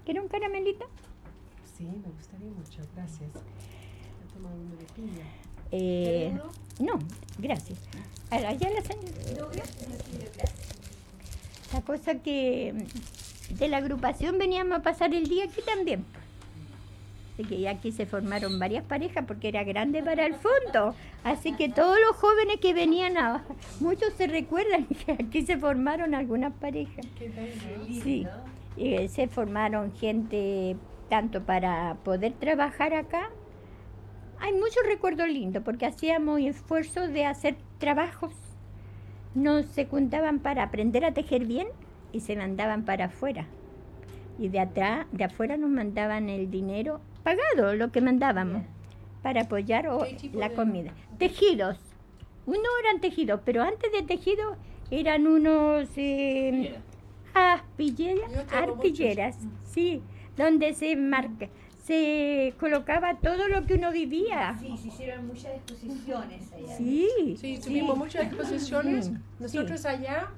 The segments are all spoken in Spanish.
¿Quiere un caramelito? Sí, me gustaría mucho, gracias. He tomado uno de piña. Eh, ¿Quiere uno? no, gracias. Allá la señora. La cosa que de la agrupación veníamos a pasar el día aquí también. Así que ya aquí se formaron varias parejas porque era grande para el fondo. Así que todos los jóvenes que venían, muchos se recuerdan que aquí se formaron algunas parejas. Qué bello. Sí, se formaron gente tanto para poder trabajar acá. Hay muchos recuerdos lindos porque hacíamos esfuerzos de hacer trabajos. Nos secundaban para aprender a tejer bien y se mandaban para afuera. Y de afuera nos mandaban el dinero pagado, lo que mandábamos, para apoyar la comida. Tejidos. Unos eran tejidos, pero antes de tejidos eran unos arpilleras, sí, donde se colocaba todo lo que uno vivía. Sí, se hicieron muchas exposiciones allá. Sí, tuvimos muchas exposiciones. Nosotros allá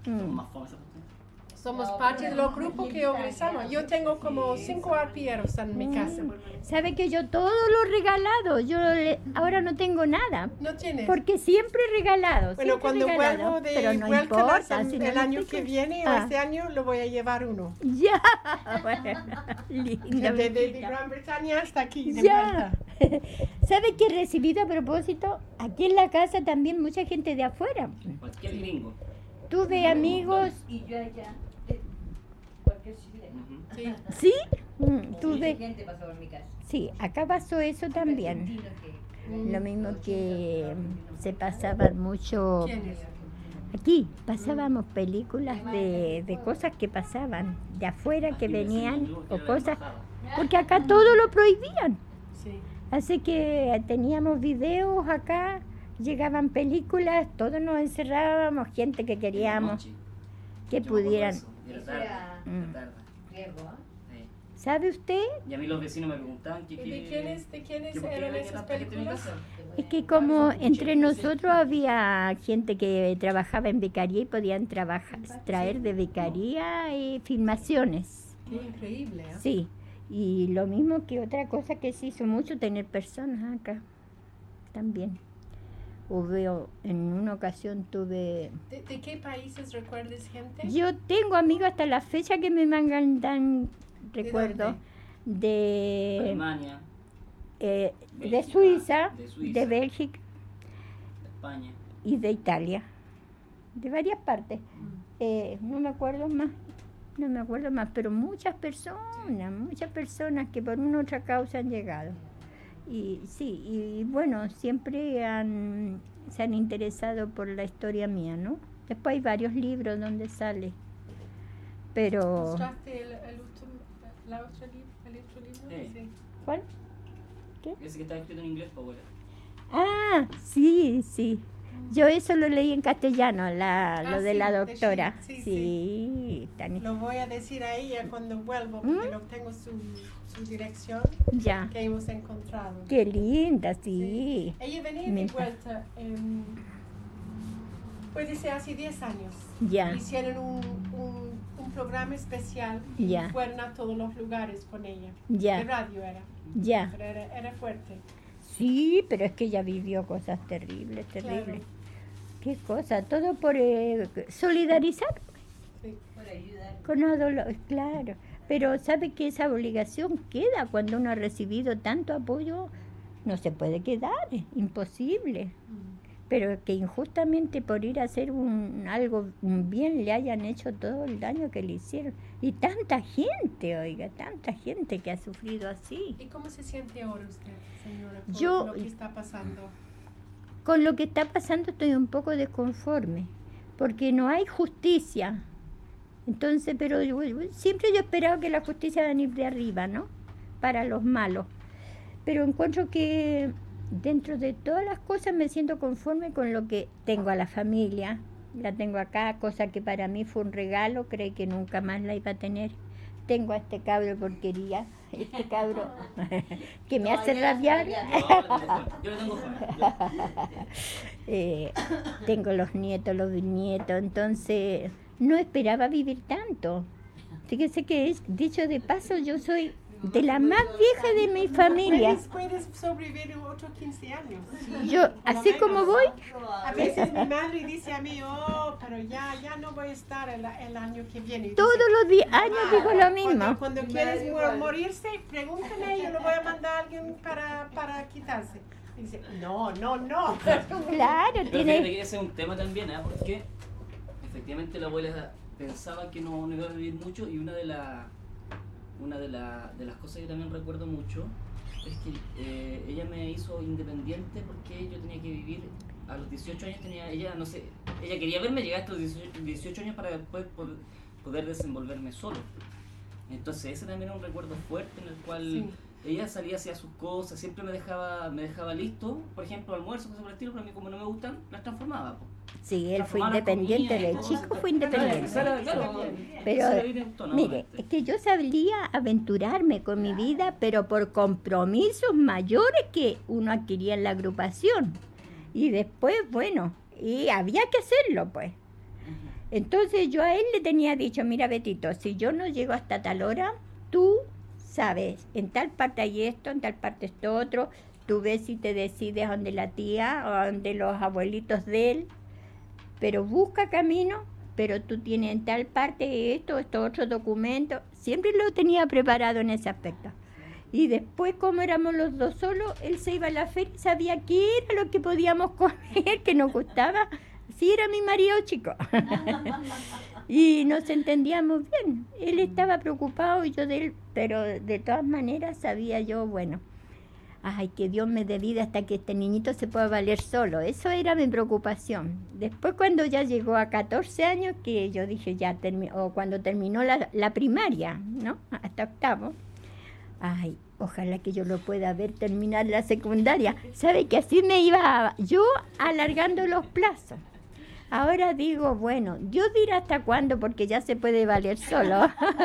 somos parte de los grupos que organizamos. Yo tengo como 5 arpilleros en mi casa. ¿Sabe que yo todo lo regalado? Ahora no tengo nada. ¿No tienes? Porque siempre regalado. Bueno, siempre cuando regalado, vuelvo de pero no Huelcalas importa, si el no año lo que tengo. viene o este año, lo voy a llevar uno. Ya, bueno, lindo. De Gran Bretaña hasta aquí, de Ya. vuelta. ¿Sabe que he recibido a propósito? Aquí en la casa también mucha gente de afuera. Cualquier gringo. Tuve amigos. Y yo allá, cualquier chileno. Sí. ¿Sí? Mucha Tuve. gente pasó por mi casa. Sí, acá pasó eso también. Argentinos que- Lo mismo que se pasaban mucho. ¿Quiénes? Aquí pasábamos películas de cosas que pasaban de afuera que venían o cosas. Porque acá todo lo prohibían. Sí. Así que teníamos videos acá, llegaban películas, todos nos encerrábamos, gente que queríamos que pudieran. Era tarde. Era Mm. Tarde. riesgo, ¿eh? Sí. ¿Sabe usted? Y a mí los vecinos me preguntaban ¿Y de quiénes que por qué eran había esas tanta gente en mi películas? casa. Es que como entre nosotros había gente que trabajaba en vicaría y podían traer de vicaría filmaciones. Qué increíble, ¿eh? Sí, y lo mismo que otra cosa que se hizo mucho, tener personas acá también. En una ocasión tuve... ¿De qué países recuerdas gente? Yo tengo amigos hasta la fecha que me mandan recuerdo de Alemania, de Bélgica, Suiza, de Suiza. de Bélgica de España. y de Italia, de varias partes. No me acuerdo más, pero muchas personas que por una u otra causa han llegado. Y sí, y bueno, siempre se han interesado por la historia mía, ¿no? Después hay varios libros donde sale, pero... ¿Mostraste el otro libro? Sí. ¿Cuál? Ese que está escrito en inglés, pues, abuela. Ah, sí. Yo eso lo leí en castellano, lo de sí, la de doctora. Sheila, sí, Sí, tan- Lo voy a decir a ella cuando vuelvo, porque no tengo su dirección ya. que hemos encontrado. Qué linda, sí. Ella venía Me de encanta. vuelta, puede ser hace 10 años. Ya. Hicieron un programa especial y Ya. fueron a todos los lugares con ella. Ya. De radio era, Ya. pero era fuerte. Sí, pero es que ella vivió cosas terribles. Claro. Qué cosa, todo por solidarizar Sí. Por ayudar. con los dolores, claro. Pero sabe que esa obligación queda cuando uno ha recibido tanto apoyo, no se puede quedar, es imposible. Pero que injustamente por ir a hacer un bien le hayan hecho todo el daño que le hicieron. Y tanta gente, oiga, tanta gente que ha sufrido así. ¿Y cómo se siente ahora usted, señora, con Yo- lo que está pasando? Con lo que está pasando estoy un poco desconforme, porque no hay justicia. Entonces, pero siempre yo he esperado que la justicia va a venir de arriba, ¿no? Para los malos. Pero encuentro que dentro de todas las cosas me siento conforme con lo que tengo a la familia. La tengo acá, cosa que para mí fue un regalo, creí que nunca más la iba a tener. Tengo a este cabro porquería, este cabro que me hace rabiar. Yo lo tengo fuera. Tengo los nietos, los bisnietos, entonces no esperaba vivir tanto. Fíjese que es, dicho de paso, yo soy de la más vieja de mi familia. Puedes sobrevivir otros 15 años. Yo, así como voy, A veces mi madre dice a mí, pero ya no voy a estar el año que viene. Y todos dice, los años digo lo mismo. Cuando quieres morirse, pregúntale, yo le voy a mandar a alguien para quitarse. Y dice, no. Claro, Pero tiene... fíjate que ese es un tema también, porque efectivamente la abuela pensaba que no iba a vivir mucho, y una de las cosas que también recuerdo mucho es que ella me hizo independiente, porque yo tenía que vivir a los 18 años, ella quería verme llegar hasta los 18 años para después poder desenvolverme solo. Entonces ese también es un recuerdo fuerte, en el cual Sí. ella salía hacia sus cosas, siempre me dejaba listo, por ejemplo, almuerzo, cosas por el estilo, pero a mí como no me gustan, las transformaba. Sí, él fue independiente, el chico fue independiente. Pero, mire, es que yo sabía aventurarme con mi vida, pero por compromisos mayores que uno adquiría en la agrupación. Y después, bueno, y había que hacerlo, pues. Entonces yo a él le tenía dicho, mira, Betito, si yo no llego hasta tal hora, tú sabes, en tal parte hay esto, en tal parte esto otro, tú ves si te decides a donde la tía o a donde los abuelitos de él, pero busca camino, pero tú tienes en tal parte esto otro documento. Siempre lo tenía preparado en ese aspecto. Y después, como éramos los dos solos, él se iba a la feria y sabía qué era lo que podíamos comer, que nos gustaba. Sí, era mi marido chico. Y nos entendíamos bien. Él estaba preocupado y yo de él, pero de todas maneras sabía yo, bueno, ay, que Dios me dé vida hasta que este niñito se pueda valer solo. Eso era mi preocupación. Después, cuando ya llegó a 14 años, que yo dije ya, o cuando terminó la primaria, ¿no? Hasta octavo. Ay, ojalá que yo lo pueda ver terminar la secundaria. ¿Sabe que así me iba yo alargando los plazos? Ahora digo, bueno, Dios dirá hasta cuándo, porque ya se puede valer solo.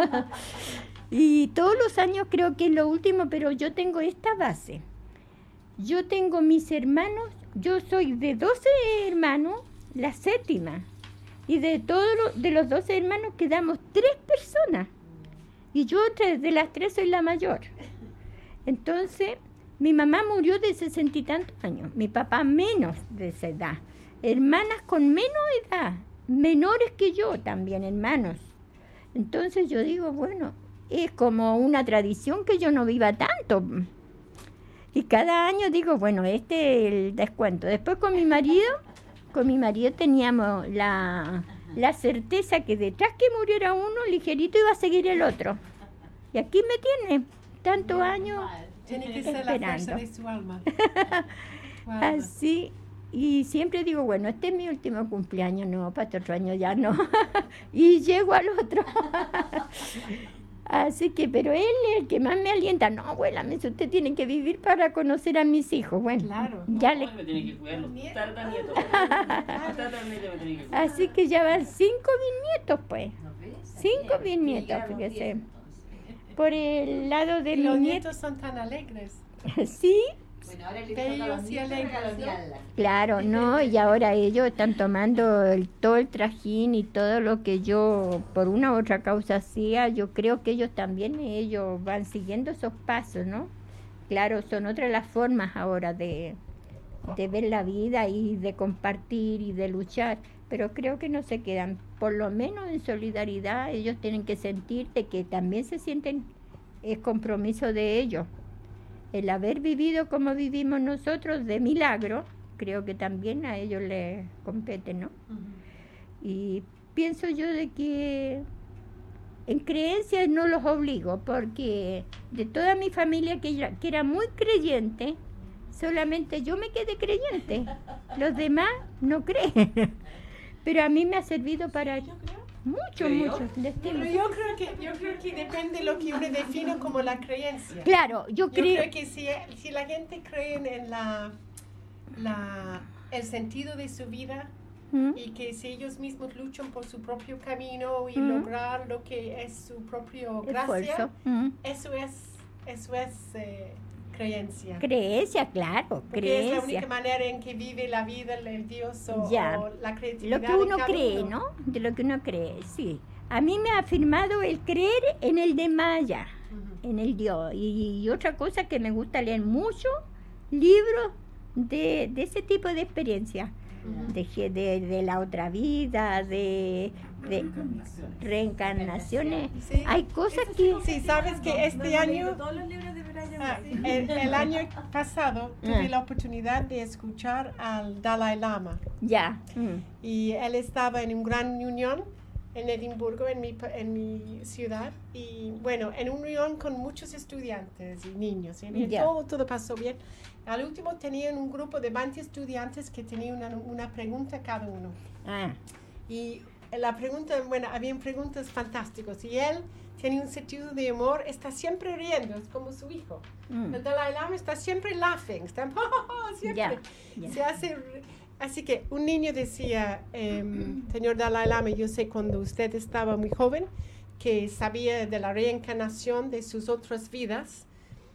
Y todos los años creo que es lo último, pero yo tengo esta base. Yo tengo mis hermanos, yo soy de 12 hermanos, la séptima. Y de los 12 hermanos quedamos 3 personas. Y yo de las 3 soy la mayor. Entonces, mi mamá murió de 60 y tantos años, mi papá menos de esa edad. Hermanas con menos edad, menores que yo también, hermanos. Entonces yo digo, bueno, es como una tradición que yo no viva tanto. Y cada año digo, bueno, este es el descuento. Después con mi marido teníamos la certeza que detrás que muriera uno, ligerito iba a seguir el otro. Y aquí me tiene tantos años Tiene que ser la fuerza de su alma. Así. Y siempre digo, bueno, este es mi último cumpleaños, no, para este otro año ya no. Y llego al otro. Así que, pero él es el que más me alienta. No, abuela, usted tiene que vivir para conocer a mis hijos. Bueno, claro. Ya me tiene que cuidar los tataranietos. Así que ya van 5 bisnietos, pues. 5 bisnietos, fíjese. Por el lado de Los mis nietos son tan alegres. Sí. Bueno, ahora le toca a los nietos galonearla. Claro, no, y ahora ellos están tomando todo el trajín y todo lo que yo, por una u otra causa hacía. Yo creo que ellos también, ellos van siguiendo esos pasos, ¿no? Claro, son otras las formas ahora de ver la vida y de compartir y de luchar, pero creo que no se quedan, por lo menos en solidaridad. Ellos tienen que sentir de que también se sienten, es compromiso de ellos. El haber vivido como vivimos nosotros de milagro, creo que también a ellos les compete, ¿no? Y pienso yo de que en creencias no los obligo, porque de toda mi familia que era muy creyente, solamente yo me quedé creyente. Los demás no creen. Pero a mí me ha servido para mucho. Pero yo creo que depende de lo que uno define como la creencia. Claro, yo creo que si la gente cree en el sentido de su vida, y que si ellos mismos luchan por su propio camino y lograr lo que es su propio gracia, eso es creencia. Creencia, claro, porque creencia. es la única manera en que vive la vida el Dios o la creatividad. Lo que uno cree, ¿no? De lo que uno cree, sí. a mí me ha afirmado el creer en el de Maya, en el Dios. Y otra cosa que me gusta leer mucho, libros de ese tipo de experiencias. De la otra vida, de reencarnaciones. Sí. Hay cosas que... Sí, sabes que este año, todos los libros de Brian el año pasado, tuve la oportunidad de escuchar al Dalai Lama. Ya. Y él estaba en una gran reunión en Edimburgo, en mi ciudad. Y bueno, en una reunión con muchos estudiantes y niños. Y todo pasó bien. Al último tenían un grupo de 20 estudiantes que tenían una pregunta cada uno. Y la pregunta, bueno, habían preguntas fantásticas. Y él tiene un sentido de humor, está siempre riendo, es como su hijo. El Dalai Lama está siempre laughing, está siempre. Se hace... Así que un niño decía, señor Dalai Lama, yo sé cuando usted estaba muy joven, que sabía de la reencarnación de sus otras vidas.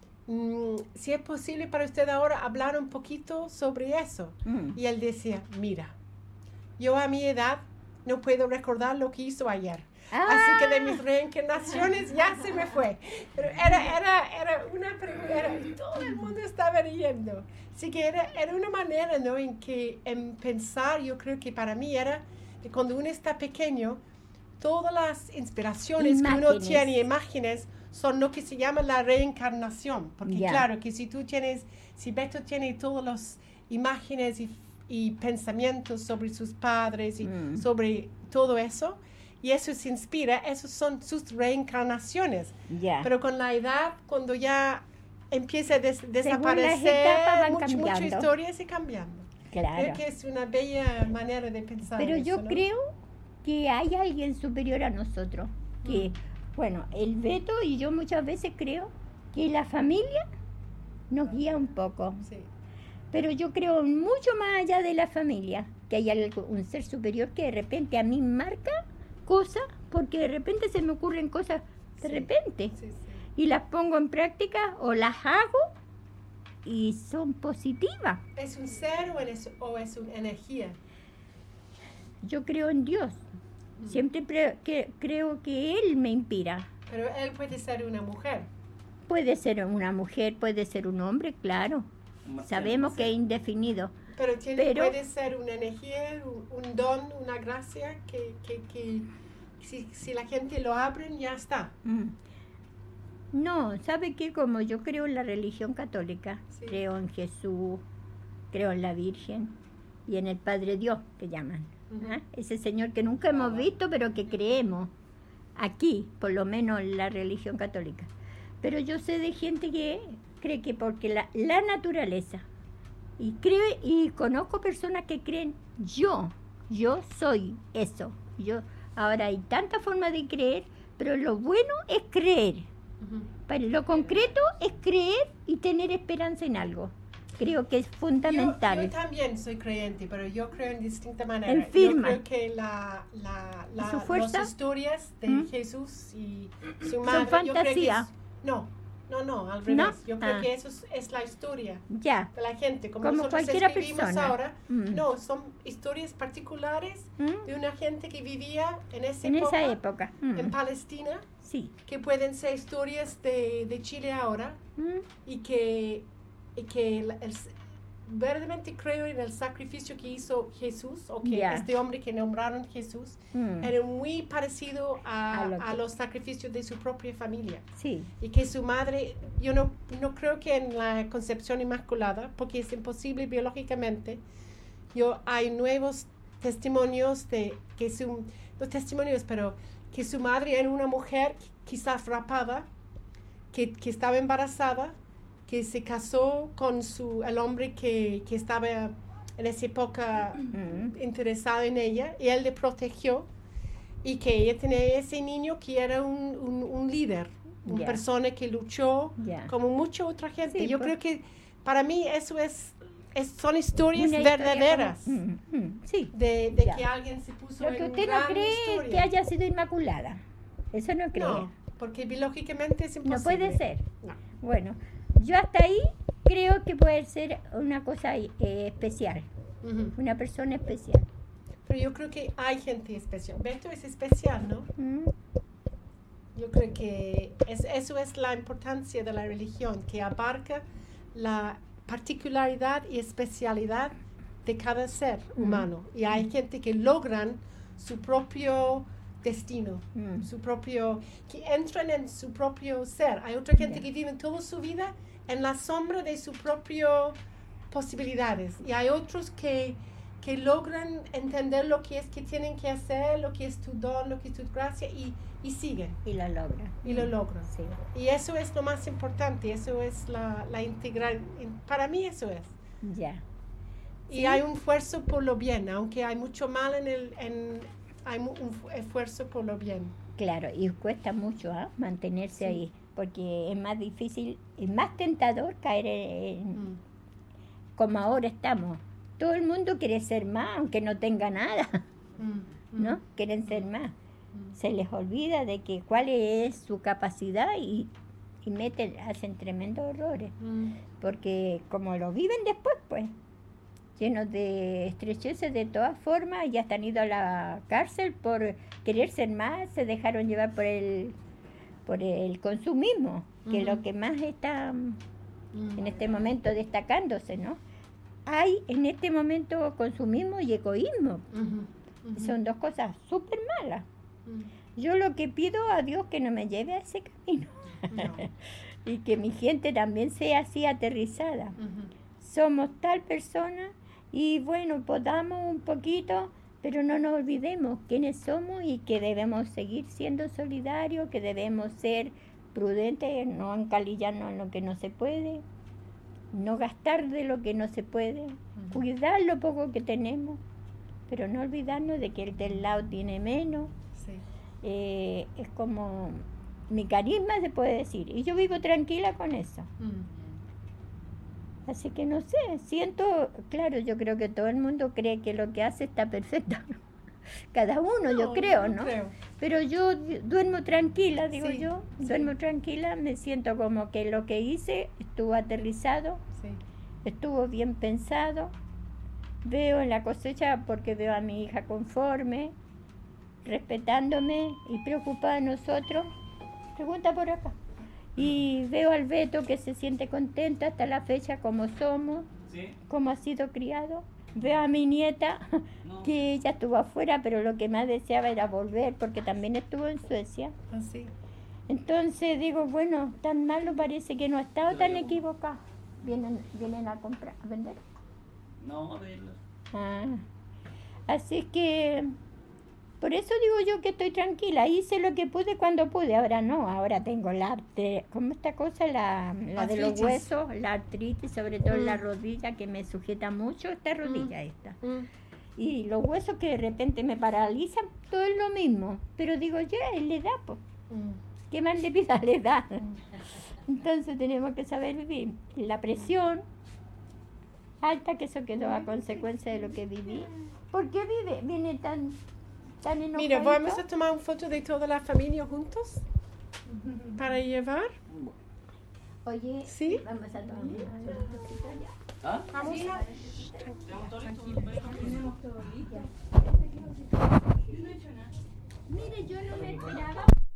Si es posible para usted ahora hablar un poquito sobre eso. Y él decía, mira, yo a mi edad no puedo recordar lo que hizo ayer. Así que de mis reencarnaciones ya se me fue. Pero era una pregunta, todo el mundo estaba riendo. Así que era una manera, ¿no?, en pensar, yo creo que para mí era que cuando uno está pequeño, todas las inspiraciones que uno tiene, imágenes, son lo que se llama la reencarnación. Porque claro, que si Beto tiene todas las imágenes y pensamientos sobre sus padres y sobre todo eso, y eso se inspira, esos son sus reencarnaciones. Pero con la edad, cuando ya empieza a desaparecer, muchas historias y cambiando. Creo que es una bella manera de pensar. Pero eso, yo ¿no? creo que hay alguien superior a nosotros, que, bueno, el Beto y yo muchas veces creo que la familia nos guía un poco. Sí. Pero yo creo mucho más allá de la familia, que hay un ser superior que de repente a mí marca cosas, porque de repente se me ocurren cosas de repente. Sí. Y las pongo en práctica o las hago y son positivas. ¿Es un ser o es una energía? Yo creo en Dios. Siempre creo que Él me inspira. Pero Él puede ser una mujer. Puede ser una mujer, puede ser un hombre, claro. Sabemos que es indefinido. Pero puede ser una energía, un don, una gracia que si la gente lo abre, ya está. No, ¿sabe qué? Como yo creo en la religión católica, creo en Jesús, creo en la Virgen y en el Padre Dios, que llaman. Ese Señor que nunca hemos visto, pero que creemos aquí, por lo menos en la religión católica. Pero yo sé de gente que cree que porque la naturaleza, y conozco personas que creen, yo soy eso. Ahora hay tantas formas de creer, pero lo bueno es creer. Pero lo concreto es creer y tener esperanza en algo. Creo que es fundamental. Yo también soy creyente, pero yo creo en distinta manera. En firma. Yo creo que las historias de Jesús y su madre... Son fantasía. No, al revés. Yo creo que eso es la historia de la gente. Como nosotros cualquier escribimos persona. Ahora. No, son historias particulares de una gente que vivía en esa época. En Palestina. Sí. Que pueden ser historias de Chile ahora. Y que verdaderamente creo en el sacrificio que hizo Jesús, o que este hombre que nombraron Jesús, era muy parecido a los sacrificios de su propia familia. Sí. Y que su madre, yo no creo que en la concepción inmaculada, porque es imposible biológicamente, hay nuevos testimonios pero que su madre era una mujer quizás rapada, que estaba embarazada, que se casó con el hombre que estaba en esa época interesado en ella, y él le protegió, y que ella tenía ese niño que era un líder, una persona que luchó como mucha otra gente. Yo creo que para mí eso son historias verdaderas. Sí. De que alguien se puso en una gran historia. Lo que usted no cree es que haya sido inmaculada. Eso no cree. No, porque biológicamente es imposible. No puede ser. No. Bueno, yo hasta ahí creo que puede ser una cosa especial. Una persona especial. Pero yo creo que hay gente especial. Beto es especial, ¿no? Yo creo que eso es la importancia de la religión, que abarca la particularidad y especialidad de cada ser humano. Y hay gente que logran su propio destino, que entran en su propio ser. Hay otra gente que vive toda su vida en la sombra de sus propias posibilidades. Y hay otros que logran entender lo que es que tienen que hacer, lo que es tu don, lo que es tu gracia, y siguen. Y lo logran. Y lo logran. Sí. Y eso es lo más importante, eso es la integral. Para mí eso es. Ya. Y sí. hay un esfuerzo por lo bien, aunque hay mucho mal hay un esfuerzo por lo bien. Claro, y cuesta mucho mantenerse ahí, porque es más difícil, es más tentador caer en como ahora estamos. Todo el mundo quiere ser más, aunque no tenga nada, ¿no? Quieren ser más. Se les olvida de que cuál es su capacidad y hacen tremendos errores, porque como lo viven después, pues, llenos de estrecheces de todas formas, ya están ido a la cárcel por querer ser más, se dejaron llevar por el consumismo, que es lo que más está en este momento destacándose, ¿no? Hay en este momento consumismo y egoísmo. Son dos cosas súper malas. Yo lo que pido a Dios que no me lleve a ese camino. Y que mi gente también sea así aterrizada. Somos tal persona y bueno, podamos un poquito, pero no nos olvidemos quiénes somos y que debemos seguir siendo solidarios, que debemos ser prudentes, no encalillarnos en lo que no se puede, no gastar de lo que no se puede, cuidar lo poco que tenemos, pero no olvidarnos de que el del lado tiene menos. Sí. Es como mi carisma, se puede decir, y yo vivo tranquila con eso. Así que no sé, siento, claro, yo creo que todo el mundo cree que lo que hace está perfecto. Cada uno, yo creo, ¿no? Pero yo duermo tranquila, digo yo, duermo tranquila, me siento como que lo que hice estuvo aterrizado, estuvo bien pensado. Veo en la cosecha porque veo a mi hija conforme, respetándome y preocupada de nosotros. Pregunta por acá. Y veo al Beto que se siente contento hasta la fecha como somos, como ha sido criado. Veo a mi nieta que ella estuvo afuera, pero lo que más deseaba era volver porque también estuvo en Suecia. Entonces digo, bueno, tan malo parece que no ha estado tan equivocado. Vienen a comprar, a vender. No, a verlo. Así que por eso digo yo que estoy tranquila. Hice lo que pude cuando pude. Ahora no, ahora tengo como esta cosa, la de los huesos, la artritis, sobre todo en la rodilla, que me sujeta mucho esta rodilla esta. Y los huesos que de repente me paralizan, todo es lo mismo. Pero digo, ya, es la edad, pues. ¿Qué más le pida la edad? Entonces tenemos que saber vivir. La presión alta, que eso quedó a consecuencia de lo que viví. ¿Por qué viene tan enojadito? Mira, vamos a tomar una foto de toda la familia juntos para llevar. Oye, ¿sí? Vamos a tomar una fotito ya. ¿Ah? Vamos a... Mire, yo no me esperaba.